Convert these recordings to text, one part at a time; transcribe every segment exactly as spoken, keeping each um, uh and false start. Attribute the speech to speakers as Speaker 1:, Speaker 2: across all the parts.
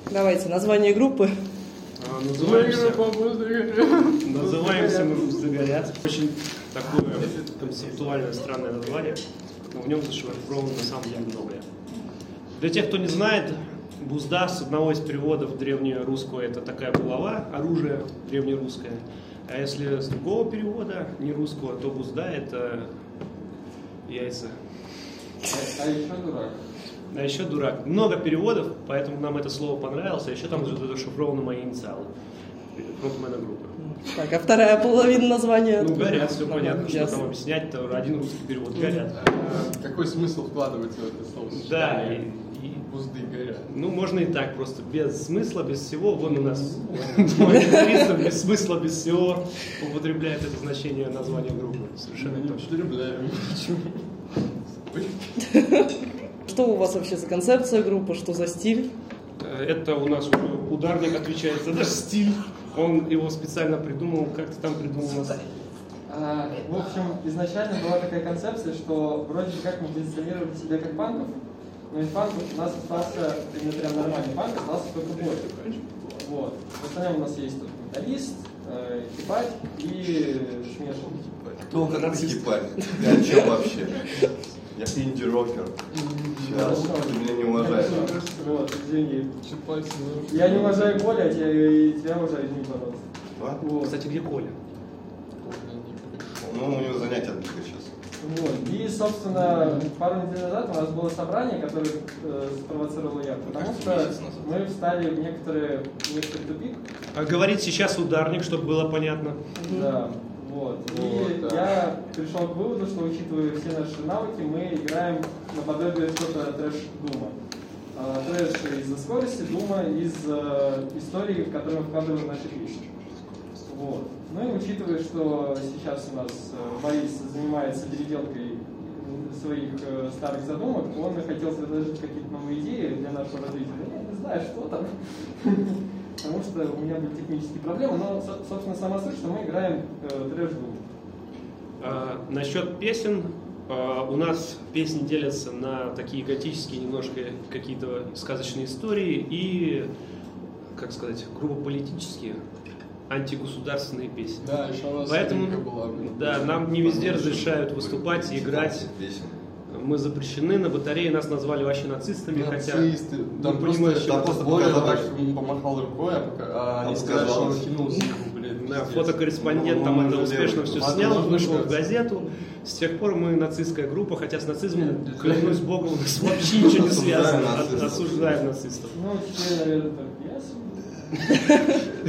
Speaker 1: Давайте, название группы.
Speaker 2: А, называемся, называемся мы «Бузды горят». Очень такое концептуальное, странное название, но в нем зашифровано на самом деле многое. Для тех, кто не знает, бузда с одного из переводов древнерусского это такая булава, оружие древнерусское. А если с другого перевода, не русского, то бузда это яйца.
Speaker 3: А, а еще дурак.
Speaker 2: А еще дурак. Много переводов, поэтому нам это слово понравилось, а еще там зашифрованы мои инициалы. Фронтмена группы.
Speaker 1: Так, а вторая половина названия?
Speaker 2: Ну, горят, все понятно,
Speaker 1: Ясно.
Speaker 2: что там объяснять, то один русский перевод, горят.
Speaker 3: А, какой смысл вкладывается в это слово?
Speaker 2: Да, и, и,
Speaker 3: бузды горят.
Speaker 2: ну, можно и так, просто без смысла, без всего. Вон у нас гитарист без смысла, без всего употребляет это значение названия группы. Совершенно
Speaker 3: Не
Speaker 2: точно.
Speaker 3: употребляем.
Speaker 1: Что у вас вообще за концепция группы, что за стиль?
Speaker 2: Это у нас уже ударник отвечает за наш стиль. Он его специально придумал, как-то там придумал.
Speaker 4: А, в общем, изначально была такая концепция, что вроде как мы позиционировали себя как панков, но из панков у нас остался, именно прям нормальный панк, остался только бой. Вот. В остальном у нас есть тут металлист, э, хипарь и шмешин.
Speaker 5: Кто нацистский парень? Я чем вообще? Я инди-рокер. Сейчас, ты меня не уважаешь.
Speaker 4: Вот, извини. Я не уважаю Коля, а тебя, и тебя уважаю, извини, пожалуйста.
Speaker 5: А?
Speaker 4: Вот.
Speaker 2: Кстати, где Коля?
Speaker 5: Ну, у него занятия только сейчас.
Speaker 4: Вот. И, собственно, пару недель назад у нас было собрание, которое э, спровоцировал я, потому что мы встали в некоторые, в некоторый тупик.
Speaker 2: А говорит сейчас ударник, чтобы было понятно.
Speaker 4: Да. Вот. И
Speaker 3: Вот, да.
Speaker 4: я пришел к выводу, что, учитывая все наши навыки, мы играем наподобие что-то трэш-дума. А, трэш из-за скорости, дума из э, истории, в которую мы вкладываем наши песни. Вот. Ну и учитывая, что сейчас у нас э, Борис занимается переделкой своих э, старых задумок, он хотел предложить какие-то новые идеи для нашего развития. Я не знаю, что там. Потому что у меня были технические проблемы, но, собственно, сама суть, что мы играем э, трэш-дум.
Speaker 2: А, насчет песен, а, у нас песни делятся на такие готические, немножко какие-то сказочные истории и, как сказать, грубо политические, антигосударственные песни.
Speaker 3: Да, еще у нас
Speaker 2: Поэтому,
Speaker 3: была.
Speaker 2: да, нам не везде разрешают выступать и играть. Мы запрещены, на батарее нас назвали вообще нацистами,
Speaker 3: Нацисты.
Speaker 2: хотя...
Speaker 3: Там
Speaker 2: ну,
Speaker 3: просто,
Speaker 2: понимаешь,
Speaker 3: там
Speaker 5: да,
Speaker 3: просто
Speaker 5: просто
Speaker 3: Боря
Speaker 5: показалось.
Speaker 3: так помахал рукой, а, пока, а они
Speaker 5: А
Speaker 3: сказали, что он
Speaker 5: показалось.
Speaker 3: кинул сику, блин.
Speaker 2: Да,
Speaker 3: пиздец.
Speaker 2: фотокорреспондент
Speaker 5: Ну,
Speaker 2: там
Speaker 5: он
Speaker 2: это
Speaker 5: же
Speaker 2: успешно
Speaker 5: делает.
Speaker 2: все
Speaker 3: Ладно,
Speaker 2: снял,
Speaker 3: можно
Speaker 2: вышел в
Speaker 3: сказать.
Speaker 2: газету. С тех пор мы нацистская группа, хотя с нацизмом,
Speaker 3: Нет, нет,
Speaker 2: клянусь
Speaker 3: нет.
Speaker 2: богу, у нас вообще ничего не
Speaker 5: Осуждаем
Speaker 2: связано.
Speaker 5: нацистов.
Speaker 2: Осуждаем нацистов.
Speaker 4: Ну, теперь, наверное, только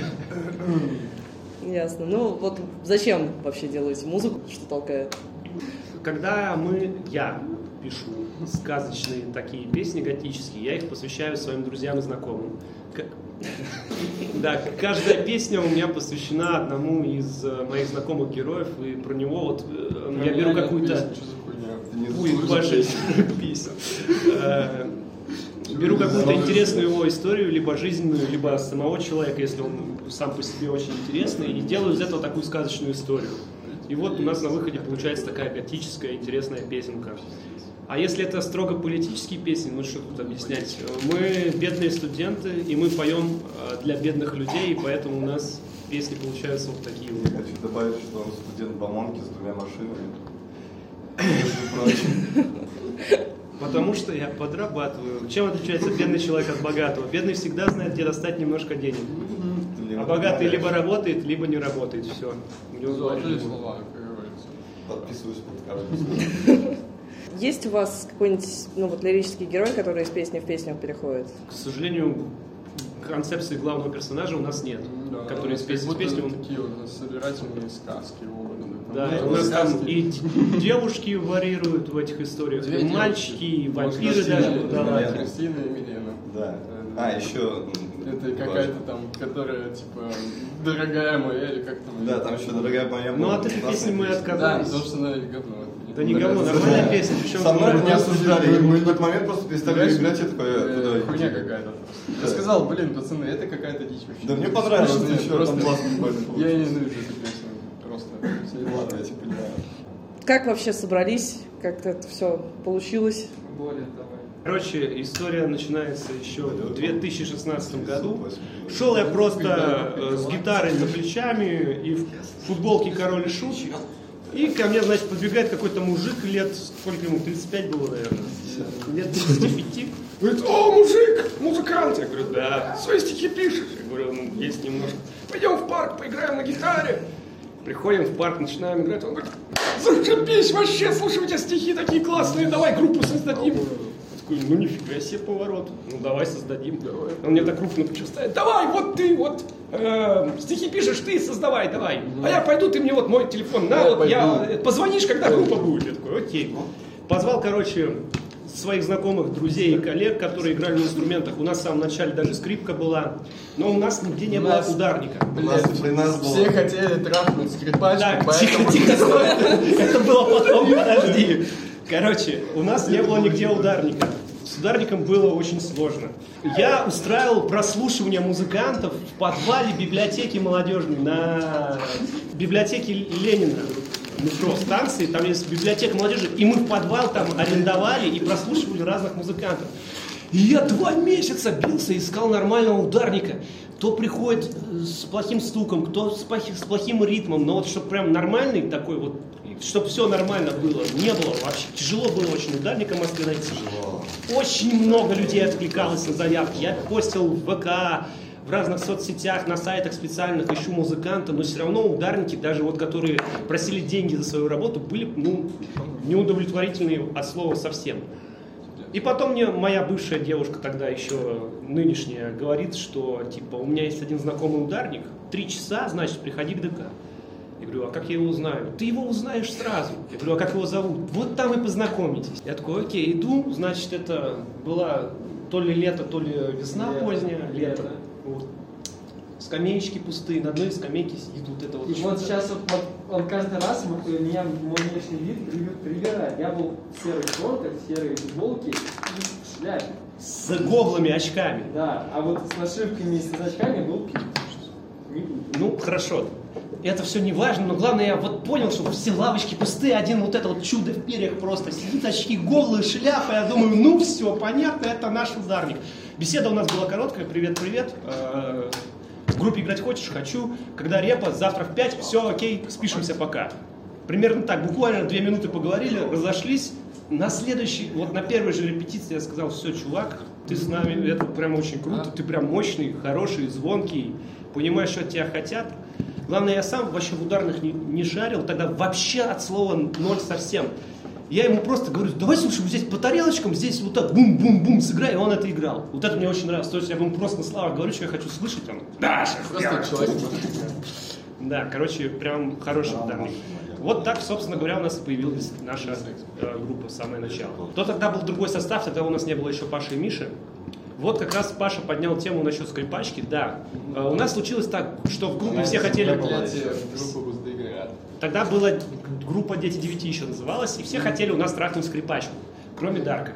Speaker 4: я.
Speaker 1: Ясно. Ну вот зачем вообще делаете музыку? Что толкает?
Speaker 2: Когда мы, я пишу сказочные такие песни готические, я их посвящаю своим друзьям и знакомым. К- Да, каждая песня у меня посвящена одному из э, моих знакомых героев, и про него вот э, я беру какую-то...
Speaker 3: Что за хуйня?
Speaker 2: Ой, ваша песня. Э, Беру какую-то интересную его историю, либо жизненную, либо самого человека, если он сам по себе очень интересный, и делаю из этого такую сказочную историю. И вот у нас на выходе получается такая готическая интересная песенка. А если это строго политические песни, ну что тут объяснять? Мы бедные студенты, и мы поем для бедных людей, и поэтому у нас песни получаются вот такие вот.
Speaker 5: Хочу добавить, что он студент Бамонки с двумя машинами. Между прочим.
Speaker 2: Потому что я подрабатываю. Чем отличается бедный человек от богатого? Бедный всегда знает, где достать немножко денег. А богатый либо работает, либо не работает. Все. У него два
Speaker 3: Золотые
Speaker 2: режима.
Speaker 3: слова, как говорится.
Speaker 5: Подписываюсь под каждым.
Speaker 1: Есть у вас какой-нибудь, ну вот, лирический герой, который из песни в песню переходит?
Speaker 2: К сожалению, концепции главного персонажа у нас нет.
Speaker 3: Да,
Speaker 2: который
Speaker 3: у
Speaker 2: из
Speaker 3: нас
Speaker 2: песни в
Speaker 3: как будто
Speaker 2: песню. он-
Speaker 3: такие вот собирательные сказки образы.
Speaker 2: Да,
Speaker 3: Ну,
Speaker 2: у нас там
Speaker 3: сказки.
Speaker 2: и д- девушки варьируют в этих историях,
Speaker 3: Две
Speaker 2: и мальчики,
Speaker 3: девушки.
Speaker 2: и вампиры
Speaker 3: Кристина,
Speaker 2: даже
Speaker 3: да,
Speaker 2: продавали.
Speaker 3: Кристина и Милена.
Speaker 5: Да. А, еще...
Speaker 3: Это какая-то там, которая, типа, дорогая моя, или как там?
Speaker 5: Да, там еще дорогая моя.
Speaker 2: Ну от этой песни мы
Speaker 3: Да,
Speaker 2: отказались.
Speaker 3: потому что она говно.
Speaker 2: Да не говно, нормальная песня. Причем
Speaker 5: Со мной
Speaker 3: мы
Speaker 5: не обсуждали,
Speaker 3: мы-
Speaker 5: и
Speaker 3: мы-
Speaker 5: в тот момент просто перестали
Speaker 3: Знаешь,
Speaker 5: играть, я такой,
Speaker 3: Э,
Speaker 5: куда идти?
Speaker 3: Хуйня какая-то. Я сказал, блин, пацаны, это какая-то дичь вообще.
Speaker 5: Да мне понравилось,
Speaker 3: Просто-
Speaker 5: ты чё,
Speaker 3: просто-
Speaker 5: там классно прикольно
Speaker 3: Я
Speaker 5: получилось.
Speaker 3: ненавижу эту песню. Просто.
Speaker 5: Ладно, я тебя понимаю.
Speaker 1: Как вообще собрались? Как это все получилось?
Speaker 4: Более того.
Speaker 2: Короче, история начинается еще в две тысячи шестнадцатом году. Шел я просто э, с гитарой за плечами и в футболке «Король и Шут». И ко мне, значит, подбегает какой-то мужик лет, сколько ему, тридцать пять было, наверное, лет тридцати пяти. Говорит: о, мужик, музыкант. Я говорю: да. Свои стихи пишешь? Я говорю: ну, есть немножко. Пойдем в парк, поиграем на гитаре. Приходим в парк, начинаем играть. Он говорит: зашибись вообще, слушай, у тебя стихи такие классные, давай группу создадим. Я такой: ну нифига себе поворот, ну давай создадим. Давай. Он мне так крупно ставит: давай, вот ты вот э, стихи пишешь, ты создавай, давай. Mm-hmm. А я пойду, ты мне вот мой телефон на, я вот я, позвонишь, когда группа будет. Я такой: окей. Позвал, короче, своих знакомых, друзей и коллег, которые играли на инструментах. У нас в самом начале даже скрипка была, но у нас нигде не у было нас, ударника.
Speaker 5: У нас, при нас
Speaker 3: все
Speaker 5: было.
Speaker 3: хотели трахнуть скрипачку,
Speaker 2: да,
Speaker 3: поэтому...
Speaker 2: тихо, тихо, это было потом, подожди. Короче, у нас не было нигде ударника. С ударником было очень сложно. Я устраивал прослушивание музыкантов в подвале библиотеки молодежной на библиотеке Ленина. Метро станции, там есть библиотека молодежи, и мы в подвал там арендовали и прослушивали разных музыкантов. И я два месяца бился, искал нормального ударника. Кто приходит с плохим стуком, кто с плохим, с плохим ритмом, но вот чтобы прям нормальный такой вот, чтобы все нормально было, не было вообще. Тяжело было очень ударника в Москве найти. Тяжело. Очень много людей откликалось на заявки. Я постил в ВК, в разных соцсетях, на сайтах специальных, ищу музыканта, но все равно ударники, даже вот которые просили деньги за свою работу, были, ну, неудовлетворительные от слова совсем. И потом мне моя бывшая девушка, тогда еще нынешняя, говорит, что типа у меня есть один знакомый ударник, три часа, значит, приходи к ДК. Я говорю: а как я его узнаю? Ты его узнаешь сразу. Я говорю: а как его зовут? Вот там и познакомитесь. Я такой: окей, иду, значит, это была то ли лето, то ли весна лето, поздняя, лето. лето. Вот. Скамеечки пустые, на одной скамейке сидит вот это вот.
Speaker 4: И вот сейчас вот, вот он каждый раз меня мой внешний вид привирает. Я был в серых шортах, в серой футболке и в шляпе.
Speaker 2: С гоблыми очками.
Speaker 4: Да, а вот с нашивками и с очками был пить.
Speaker 2: Ну, хорошо. Это все не важно, но главное, я вот понял, что все лавочки пустые, один вот это вот чудо в перьях просто сидит, очки голые, шляпа. Я думаю, ну все, понятно, это наш ударник. Беседа у нас была короткая: привет-привет. В группе играть хочешь? Хочу. Когда репа, завтра в пять, все окей, спишемся, пока. Примерно так, буквально две минуты поговорили, разошлись. На следующий, вот на первой же репетиции я сказал: все, чувак, ты с нами, это прям очень круто, ты прям мощный, хороший, звонкий, понимаешь, что от тебя хотят. Главное, я сам вообще в ударных не, не шарил, тогда вообще от слова ноль совсем. Я ему просто говорю: давай, слушай, вот здесь по тарелочкам, здесь вот так бум-бум-бум сыграй, и он это играл. Вот это мне очень нравилось. То есть я ему просто на словах говорю, что я хочу слышать, он: да,
Speaker 3: просто человек.
Speaker 2: Да, короче, прям хороший ударник. Вот так, собственно говоря, у нас появилась наша э, группа с самого начала. То тогда был другой состав, тогда у нас не было еще Паши и Миши. Вот как раз Паша поднял тему насчет скрипачки. Да, э, у нас случилось так, что в группе все хотели... Тогда была группа «Дети девяти» еще называлась, и все хотели у нас трахнуть скрипачку, кроме Дарка.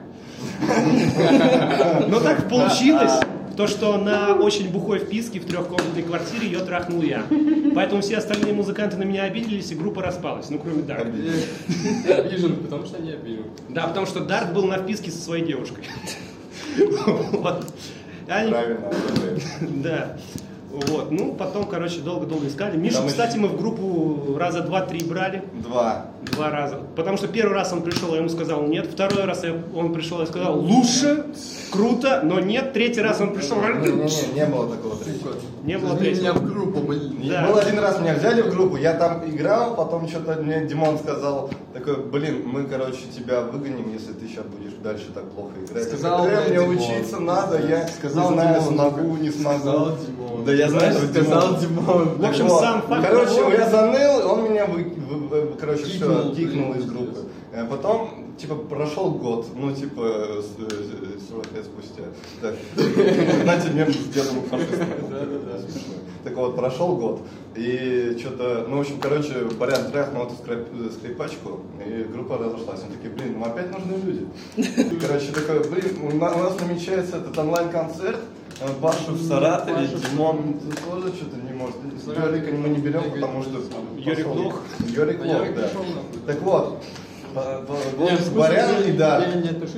Speaker 2: Но так получилось, то, что на очень бухой вписке в трехкомнатной квартире ее трахнул я. Поэтому все остальные музыканты на меня обиделись, и группа распалась, ну кроме Дарка.
Speaker 3: Обижен, потому что они обижены.
Speaker 2: Да, потому что Дарк был на вписке со своей девушкой.
Speaker 5: Правильно.
Speaker 2: Да. Вот, ну, потом, короче, долго-долго искали. Мишу, Там кстати, мы в группу раза два-три брали.
Speaker 5: Два.
Speaker 2: Два раза. Потому что первый раз он пришел, я ему сказал нет. Второй раз он пришел, я сказал лучше, круто, но нет. Третий раз он пришел.
Speaker 5: Не, не, не, не было такого третьего.
Speaker 2: Не было третьего.
Speaker 3: Меня в группу, блин.
Speaker 2: Да.
Speaker 5: Был один раз, меня взяли в группу, я там играл, потом что-то мне Димон сказал, такой: блин, мы, короче, тебя выгоним, если ты сейчас будешь дальше так плохо играть.
Speaker 3: Сказал
Speaker 5: я
Speaker 3: мне
Speaker 5: мне
Speaker 3: Димон.
Speaker 5: учиться надо, я
Speaker 3: Сказал
Speaker 5: не знаю,
Speaker 3: Димон.
Speaker 5: смогу, не смогу.
Speaker 3: Сказал Димон.
Speaker 5: Да я знаю, что
Speaker 3: Сказал Димон.
Speaker 2: В общем,
Speaker 5: вот.
Speaker 2: сам факт
Speaker 5: Короче,
Speaker 2: того-
Speaker 5: я заныл, он меня вы, вы- вы- короче,
Speaker 3: Кикнул.
Speaker 5: все, кикнул из группы. А потом, типа, прошел год, ну, типа, с- с- сорок лет спустя. Так, знаете, мем с дедом фашистом. Смешно. Так вот, прошел год, и что-то, ну, в общем, короче, Барян тряхнул эту скрип- скрипачку, и группа разошлась. Они такие: блин, нам опять нужны люди. Короче, такой: блин, у на- у нас намечается этот онлайн-концерт, э, Пашу в Саратове, Димон тоже что-то не может. Йорика мы не берем, потому что...
Speaker 2: Йорик
Speaker 5: пошел-
Speaker 2: лох.
Speaker 5: Йорик лох,
Speaker 3: Йорик
Speaker 5: да.
Speaker 3: пошел нахуй.
Speaker 5: Так вот, Барян и Дарк.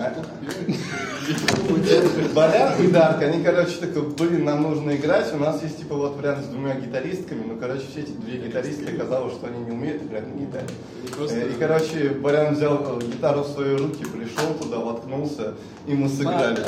Speaker 5: Барян и Дарк, они, короче, такой, блин, нам нужно играть, у нас есть, типа, вот вариант с двумя гитаристками, ну, короче, все эти две гитаристки оказалось, что они не умеют играть на гитаре. И, короче, Барян взял гитару в свои руки, пришел туда, воткнулся, и мы сыграли.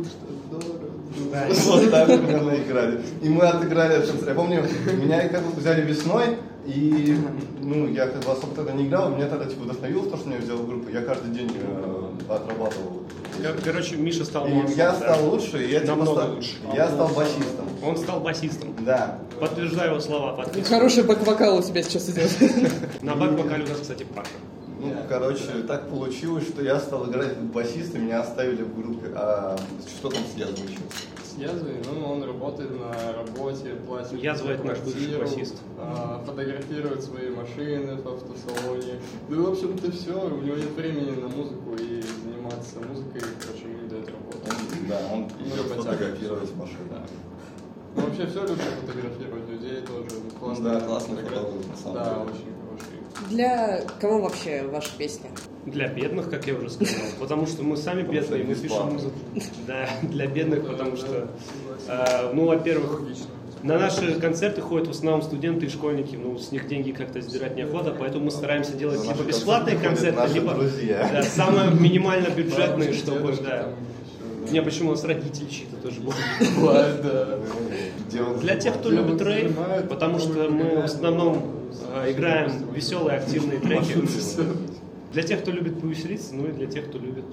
Speaker 5: Вот так примерно играли. И мы отыграли этот концерт. Я помню, меня как бы взяли весной, и ну, я как бы особо тогда не играл, меня тогда типа вдохновило то, что меня взял в группу. Я каждый день э, отрабатывал.
Speaker 2: Короче, Миша стал
Speaker 5: и
Speaker 2: лучше.
Speaker 5: я
Speaker 2: да.
Speaker 5: стал лучше, и я типа
Speaker 2: Намного
Speaker 5: стал,
Speaker 2: лучше.
Speaker 5: Я стал басистом.
Speaker 2: Он стал басистом.
Speaker 5: Да.
Speaker 2: Подтверждаю его слова. Подписываю.
Speaker 1: Хороший бэк-вокал у тебя сейчас идет.
Speaker 2: На бэк-вокале у нас, кстати, Паша.
Speaker 5: Ну, короче, так получилось, что я стал играть басиста, меня оставили в группе. А что там с Язвой еще?
Speaker 3: С Язвой, ну, он работает на работе, платит
Speaker 2: Язва — это наш бывший
Speaker 3: квартиру,
Speaker 2: басист.
Speaker 3: а, фотографирует свои машины в автосалоне. Ну, в общем-то, все, у него нет времени на музыку и заниматься музыкой, короче, ему не дает работу.
Speaker 5: Он, да, он идет фотографировать машины.
Speaker 3: Да. Ну, вообще все любят фотографировать людей тоже. Ну, классно.
Speaker 5: Да, классный фотограф, на самом
Speaker 3: Да,
Speaker 5: деле.
Speaker 3: очень хороший.
Speaker 1: Для кого вообще ваша песня?
Speaker 2: Для бедных, как я уже сказал. Потому что мы сами бедные, мы пишем музыку. Да, для бедных, потому что, э, ну, во-первых, на наши концерты ходят в основном студенты и школьники, ну, с них деньги как-то сдирать неохота, поэтому мы стараемся делать
Speaker 5: На
Speaker 2: либо
Speaker 5: наши
Speaker 2: бесплатные
Speaker 5: концерты
Speaker 2: концерты,
Speaker 5: ходят
Speaker 2: либо
Speaker 5: наши друзья.
Speaker 2: да, самые минимально бюджетные, чтобы,
Speaker 3: Дедушки
Speaker 2: да.
Speaker 3: там еще,
Speaker 2: Не, почему у нас родители чьи-то тоже были.
Speaker 3: бывает, да.
Speaker 2: Для тех, кто любит рейв, потому что мы в основном э, играем веселые активные треки. Для тех, кто любит повеселиться, ну и для тех, кто любит...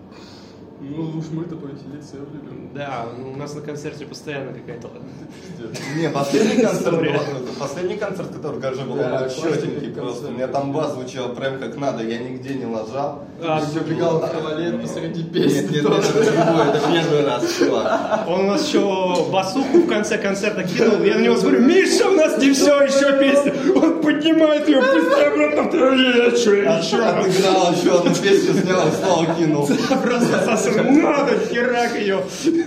Speaker 3: Ну уж мы-то повеселиться любим.
Speaker 2: Да, ну, у нас на концерте постоянно какая-то...
Speaker 5: Не, последний концерт,
Speaker 2: История.
Speaker 5: был, последний концерт, который даже был,
Speaker 3: Да,
Speaker 5: он был четенький
Speaker 3: классный
Speaker 5: просто.
Speaker 3: концерт.
Speaker 5: У меня там бас звучал прям как надо, я нигде не лажал.
Speaker 2: А,
Speaker 3: Еще бегал в туалет посреди
Speaker 5: Нет,
Speaker 3: песни
Speaker 5: нет, нет,
Speaker 3: тоже.
Speaker 5: это другое, это первый раз, чувак.
Speaker 2: Он у нас еще басуху в конце концерта кинул, я на него смотрю, Миша, у нас не все, еще песня. Он поднимает ее, пусть обратно, я что, я еще.
Speaker 5: Отыграл еще одну песню, снял и снова кинул.
Speaker 2: Просто сосу, надо, херак ее.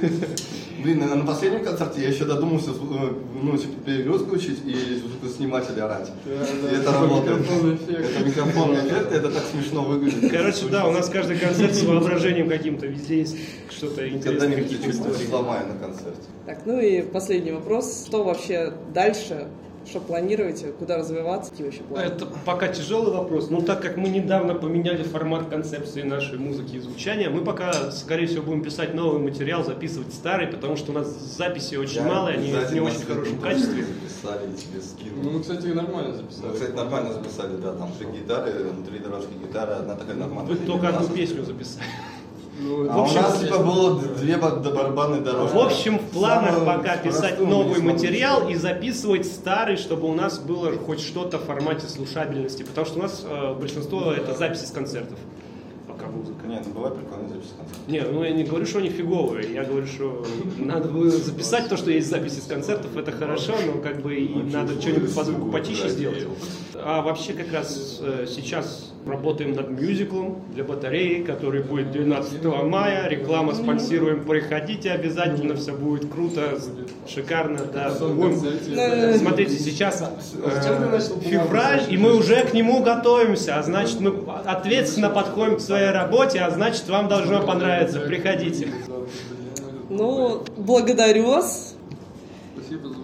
Speaker 5: Блин, на, на последнем концерте я еще додумался, э, ну, типа, перегрузку учить и звукосниматель орать. И это работает.
Speaker 3: Микрофонный эффект.
Speaker 5: Это микрофонный эффект, это так смешно выглядит.
Speaker 2: Короче, да, у нас каждый концерт с воображением каким-то, везде есть что-то интересное,
Speaker 5: Когда-нибудь
Speaker 2: какие-то
Speaker 5: чуть-чуть
Speaker 2: истории.
Speaker 5: сломаю на концерте.
Speaker 1: Так, ну и последний вопрос. Что вообще дальше? Что планируете? Куда развиваться? Какие вообще планы?
Speaker 2: Это пока тяжелый вопрос, но так как мы недавно поменяли формат концепции нашей музыки и звучания, мы пока, скорее всего, будем писать новый материал, записывать старый, потому что у нас записи очень малые, они в не очень хорошем качестве.
Speaker 5: Записали, тебе скинули.
Speaker 3: Ну, мы, кстати, нормально
Speaker 5: Ну,
Speaker 3: записали.
Speaker 5: кстати, нормально записали, да, там три гитары, три дорожки гитары, одна такая нормальная.
Speaker 2: Вы только одну
Speaker 5: Раз.
Speaker 2: песню записали.
Speaker 3: Ну,
Speaker 5: А у нас типа было две бар- барабанные дорожки.
Speaker 2: В общем, в планах
Speaker 5: Самую
Speaker 2: пока писать
Speaker 5: простую
Speaker 2: новый
Speaker 5: мы не
Speaker 2: материал
Speaker 5: смогли
Speaker 2: и записывать старый, чтобы у нас было хоть что-то в формате слушабельности. Потому что у нас э, большинство это записи с концертов. Пока музыка.
Speaker 5: Нет, ну бывает прикольно запись концерта.
Speaker 2: Не, ну я не говорю, что они фиговые. Я говорю, что надо было записать то, что есть записи с концертов, это хорошо, но как бы и надо что-нибудь по звуку потише сделать. А вообще как раз э, сейчас работаем над мюзиклом для батареи, который будет двенадцатого мая. Реклама спонсируем, приходите обязательно, все будет круто, шикарно. Да. Будем- Смотрите, сейчас э, февраль, и мы уже к нему готовимся, а значит мы ответственно подходим к своей работе, а значит вам должно понравиться. Приходите.
Speaker 1: Ну, благодарю вас.
Speaker 3: Спасибо за